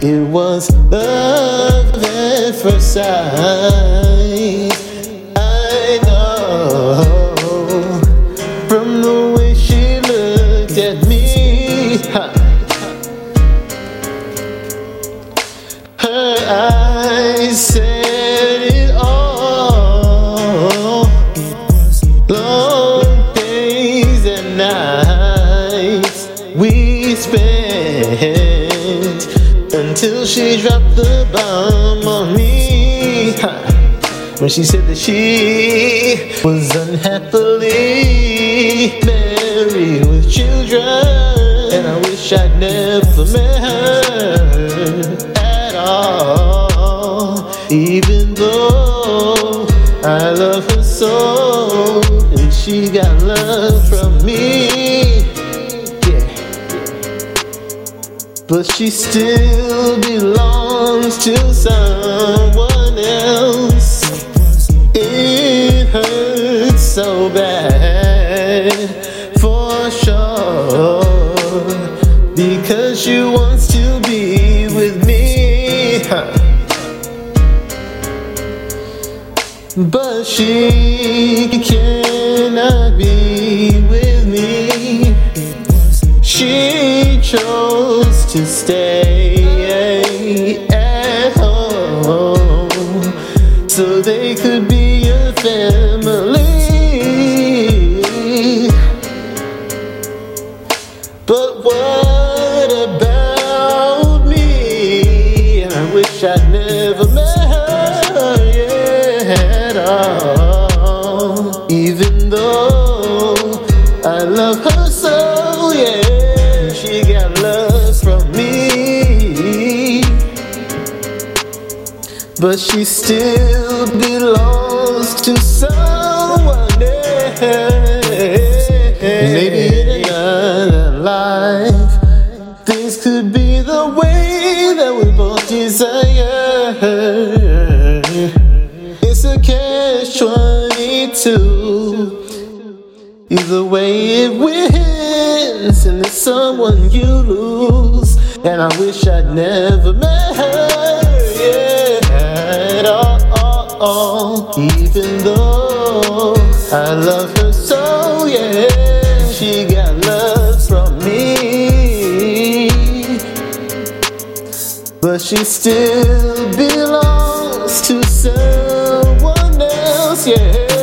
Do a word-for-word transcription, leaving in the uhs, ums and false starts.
It was love at first sight. I know from the way she looked at me. Her eyes said it all. Long days and nights we spent until she dropped the bomb on me, when she said that she was unhappily married with children. And I wish I'd never met her at all, even though I love her so, and she got love from me. But she still belongs to someone else. It hurts so bad, for sure, because she wants to be with me, but she cannot be with me. She chose to stay at home so they could be a family. But what about me? I wish I'd never met her, yeah, at all, even though I love her so, yeah. She got love from me, but she still belongs to someone else. Maybe in another life things could be the way that we both desire. It's a catch twenty-two. Either way it wins, and it's someone you lose. And I wish I'd never met her, yeah, at all. Even though I love her so, yeah, she got love from me, but she still belongs to someone else, yeah.